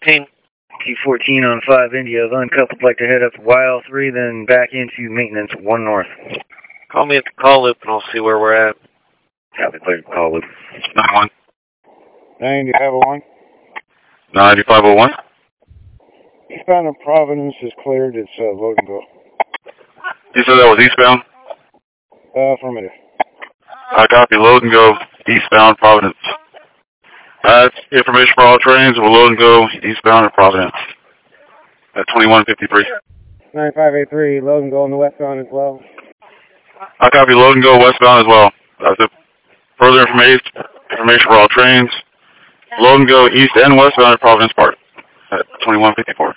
T14. T14 on 5 India, uncoupled, like to head up YL3, then back into maintenance 1 north. Call me at the call loop and I'll see where we're at. Copy, clear call loop. 91. 9501. 9501. Eastbound of Providence is cleared. It's load and go. You said that was eastbound? Affirmative. I copy. Load and go eastbound Providence. That's information for all trains. We'll load and go eastbound of Providence at 2153. 9583, load and go on the westbound as well. I copy. Load and go westbound as well. That's it. Further information for all trains. Load and go east and westbound of Providence Park at 2154.